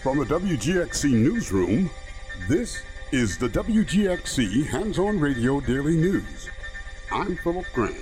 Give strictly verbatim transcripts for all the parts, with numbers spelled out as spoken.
From the W G X C Newsroom, this is the W G X C Hands-On Radio Daily News. I'm Philip Grant.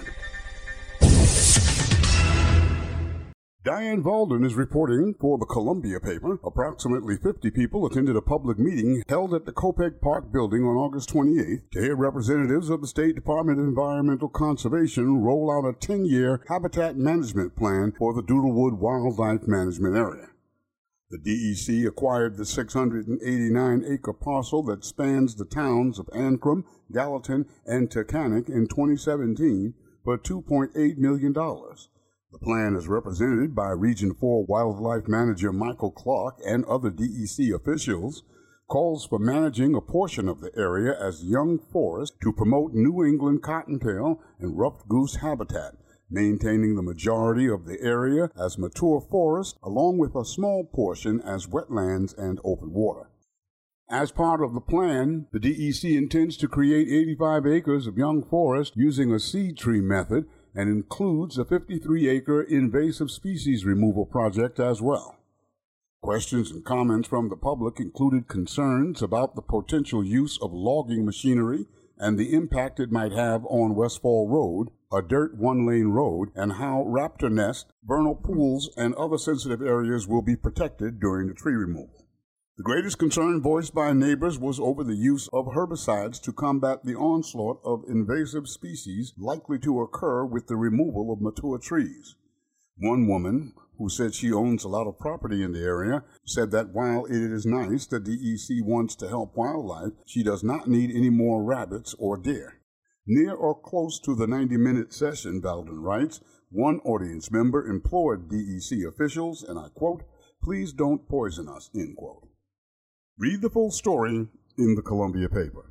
Diane Valden is reporting for the Columbia paper. Approximately fifty people attended a public meeting held at the Kopec Park building on August twenty-eighth to hear representatives of the State Department of Environmental Conservation roll out a ten-year habitat management plan for the Doodlewood Wildlife Management Area. The D E C acquired the six hundred eighty-nine acre parcel that spans the towns of Ancrum, Gallatin, and Taconic in twenty seventeen for two point eight million dollars. The plan is represented by Region four Wildlife Manager Michael Clark and other D E C officials, calls for managing a portion of the area as young forest to promote New England cottontail and ruffed goose habitat, maintaining the majority of the area as mature forest, along with a small portion as wetlands and open water. As part of the plan, the D E C intends to create eighty-five acres of young forest using a seed tree method and includes a fifty-three acre invasive species removal project as well. Questions and comments from the public included concerns about the potential use of logging machinery and the impact it might have on Westfall Road, a dirt one-lane road, and how raptor nest, vernal pools, and other sensitive areas will be protected during the tree removal. The greatest concern voiced by neighbors was over the use of herbicides to combat the onslaught of invasive species likely to occur with the removal of mature trees. One woman, who said she owns a lot of property in the area, said that while it is nice that D E C wants to help wildlife, she does not need any more rabbits or deer. Near or close to the ninety-minute session, Valden writes, one audience member implored D E C officials, and I quote, "Please don't poison us," end quote. Read the full story in the Columbia paper.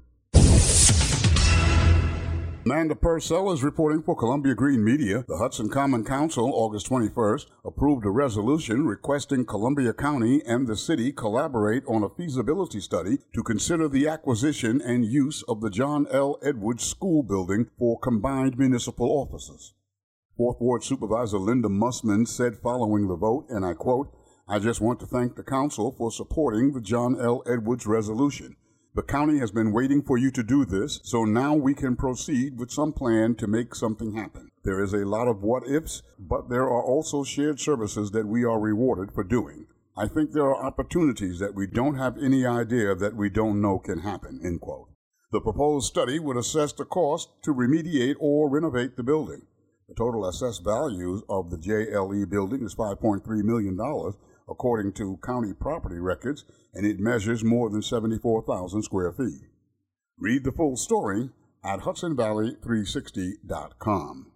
Amanda Purcell is reporting for Columbia Green Media. The Hudson Common Council, August twenty-first, approved a resolution requesting Columbia County and the city collaborate on a feasibility study to consider the acquisition and use of the John L. Edwards School building for combined municipal offices. Fourth Ward Supervisor Linda Mussman said following the vote, and I quote, "I just want to thank the council for supporting the John L. Edwards resolution. The county has been waiting for you to do this, so now we can proceed with some plan to make something happen. There is a lot of what-ifs, but there are also shared services that we are rewarded for doing. I think there are opportunities that we don't have any idea that we don't know can happen," end quote. The proposed study would assess the cost to remediate or renovate the building. The total assessed value of the J L E building is five point three million dollars, according to county property records, and it measures more than seventy-four thousand square feet. Read the full story at Hudson Valley three sixty dot com.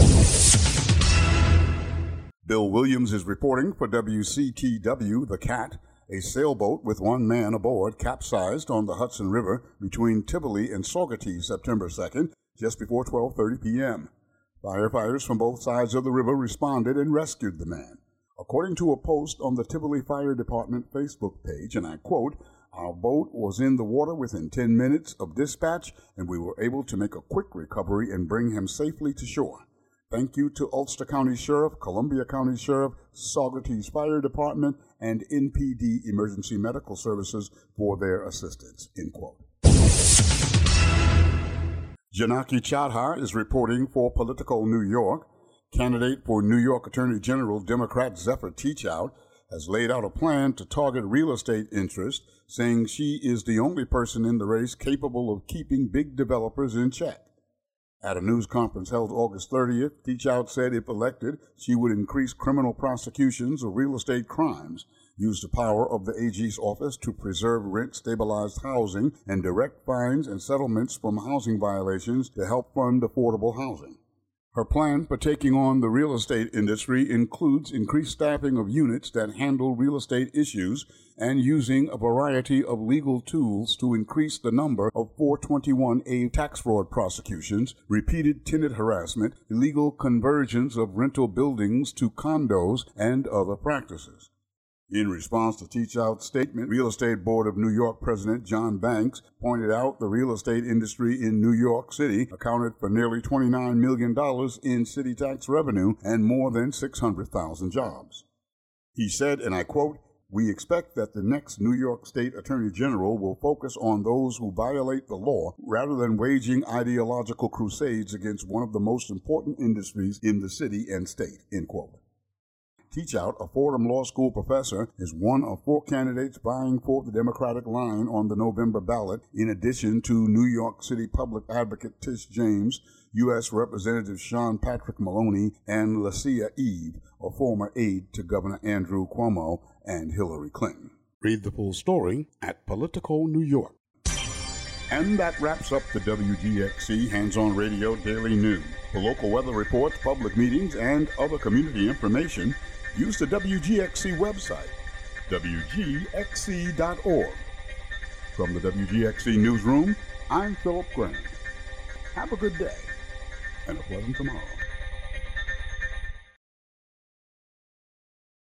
Bill Williams is reporting for W C T W. The Cat. A sailboat with one man aboard capsized on the Hudson River between Tivoli and Saugerties September second, just before twelve thirty p.m. Firefighters from both sides of the river responded and rescued the man. According to a post on the Tivoli Fire Department Facebook page, and I quote, "Our boat was in the water within ten minutes of dispatch, and we were able to make a quick recovery and bring him safely to shore. Thank you to Ulster County Sheriff, Columbia County Sheriff, Saugerties Fire Department, and N P D Emergency Medical Services for their assistance," end quote. Janaki Chadha is reporting for Politico New York. Candidate for New York Attorney General Democrat Zephyr Teachout has laid out a plan to target real estate interests, saying she is the only person in the race capable of keeping big developers in check. At a news conference held August thirtieth, Teachout said if elected, she would increase criminal prosecutions of real estate crimes, use the power of the A G's office to preserve rent-stabilized housing, and direct fines and settlements from housing violations to help fund affordable housing. Her plan for taking on the real estate industry includes increased staffing of units that handle real estate issues and using a variety of legal tools to increase the number of four twenty-one A tax fraud prosecutions, repeated tenant harassment, illegal conversions of rental buildings to condos, and other practices. In response to Teachout's statement, Real Estate Board of New York President John Banks pointed out the real estate industry in New York City accounted for nearly twenty-nine million dollars in city tax revenue and more than six hundred thousand jobs. He said, and I quote, We expect that the next New York State Attorney General will focus on those who violate the law rather than waging ideological crusades against one of the most important industries in the city and state, end quote. Teachout, a Fordham Law School professor, is one of four candidates vying for the Democratic line on the November ballot, in addition to New York City Public Advocate Tish James, U S Representative Sean Patrick Maloney, and Lacia Eve, a former aide to Governor Andrew Cuomo and Hillary Clinton. Read the full story at Politico New York. And that wraps up the W G X C Hands-On Radio Daily News. For local weather reports, public meetings, and other community information, use the W G X C website, W G X C dot org. From the W G X C Newsroom, I'm Philip Graham. Have a good day and a pleasant tomorrow.